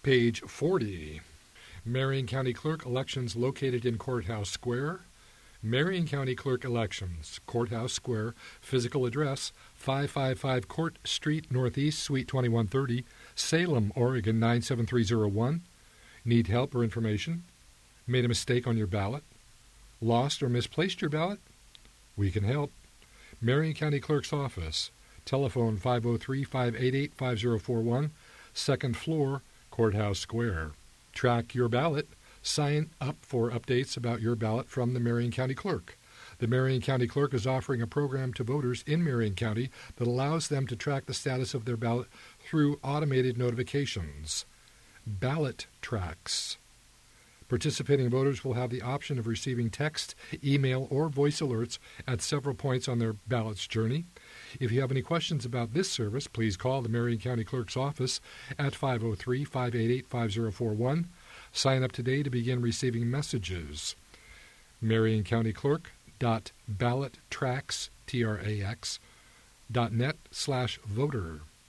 Page 40. Marion County Clerk elections located in Courthouse Square. Marion County Clerk elections, Courthouse Square, physical address 555 Court Street Northeast, Suite 2130, Salem, Oregon 97301. Need help or information? Made a mistake on your ballot? Lost or misplaced your ballot? We can help. Marion County Clerk's Office, telephone 503-588-5041, second floor, Courthouse Square. Track your ballot. Sign up for updates about your ballot from the Marion County Clerk. The Marion County Clerk is offering a program to voters in Marion County that allows them to track the status of their ballot through automated notifications. Ballot tracks. Participating voters will have the option of receiving text, email, or voice alerts at several points on their ballot's journey. If you have any questions about this service, please call the Marion County Clerk's office at 503-588-5041. Sign up today to begin receiving messages. MarionCountyClerk.ballottrax.net/voter.